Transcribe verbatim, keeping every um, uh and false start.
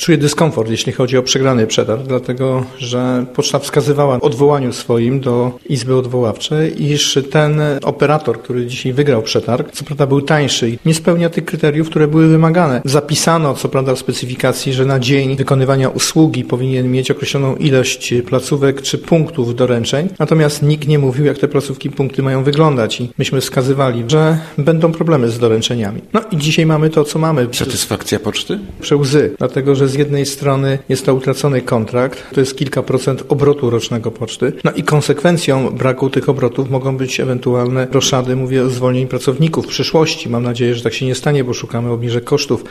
czuję dyskomfort, jeśli chodzi o przegrany przetarg, dlatego że poczta wskazywała w odwołaniu swoim do Izby Odwoławczej, iż ten operator, który dzisiaj wygrał przetarg, co prawda był tańszy i nie spełnia tych kryteriów, które były wymagane. Zapisano, co prawda w specyfikacji, że na dzień wykonywania usługi powinien mieć określoną ilość placówek czy punktów doręczeń, natomiast nikt nie mówił, jak te placówki, punkty mają wyglądać i myśmy wskazywali, że będą problemy z doręczeniami. No i dzisiaj mamy to, co mamy. Satysfakcja poczty? Przełzy, dlatego że z jednej strony jest to utracony kontrakt, to jest kilka procent obrotu rocznego poczty, no i konsekwencją braku tych obrotów mogą być ewentualne roszady, mówię o zwolnieniu pracowników w przyszłości. Mam nadzieję, że tak się nie stanie, bo szukamy obniżek kosztów.